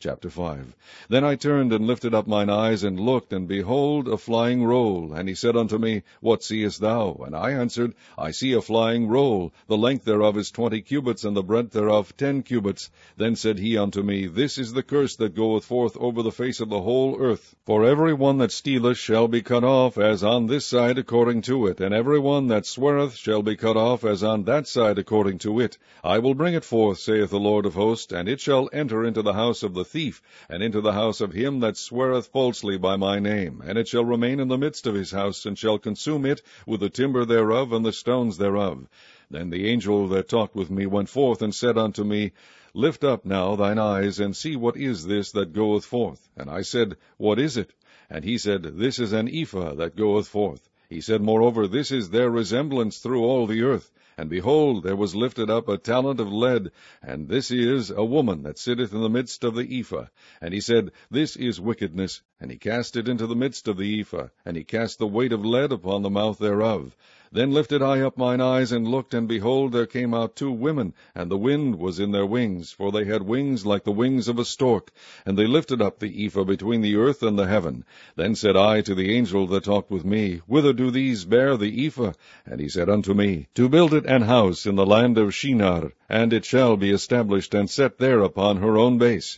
Chapter 5. Then I turned and lifted up mine eyes, and looked, and behold, a flying roll. And he said unto me, What seest thou? And I answered, I see a flying roll. The length thereof is 20 cubits, and the breadth thereof 10 cubits. Then said he unto me, This is the curse that goeth forth over the face of the whole earth. For every one that stealeth shall be cut off, as on this side according to it, and every one that sweareth shall be cut off, as on that side according to it. I will bring it forth, saith the Lord of hosts, and it shall enter into the house of the thief, and into the house of him that sweareth falsely by my name, and it shall remain in the midst of his house, and shall consume it with the timber thereof and the stones thereof. Then the angel that talked with me went forth, and said unto me, Lift up now thine eyes, and see what is this that goeth forth. And I said, What is it? And he said, This is an ephah that goeth forth. He said, Moreover, this is their resemblance through all the earth. And behold, there was lifted up a talent of lead, and this is a woman that sitteth in the midst of the ephah. And he said, This is wickedness. And he cast it into the midst of the ephah, and he cast the weight of lead upon the mouth thereof. Then lifted I up mine eyes, and looked, and behold, there came out 2 women, and the wind was in their wings, for they had wings like the wings of a stork. And they lifted up the ephah between the earth and the heaven. Then said I to the angel that talked with me, Whither do these bear the ephah? And he said unto me, To build it an house in the land of Shinar, and it shall be established and set there upon her own base.